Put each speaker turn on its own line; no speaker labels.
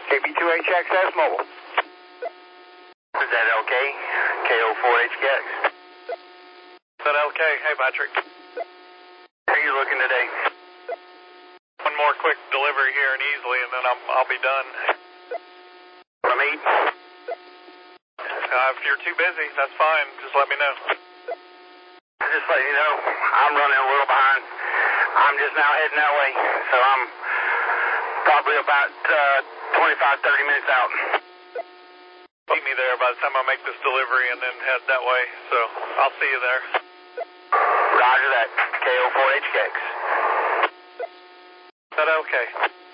KP2HXS mobile.
Is that LK? KO4HKX.
Is that LK? Hey, Patrick.
How are you looking today?
One more quick delivery here in Easley, and then I'll be done.
Want to meet?
If you're too busy, that's fine. Just let me know.
Just let you know, I'm running a little behind. I'm just now heading that way, so I'm probably about 25, 30 minutes out.
Meet me there by the time I make this delivery and then head that way, so I'll see you there.
Roger that. KO4HKX.
Is that okay?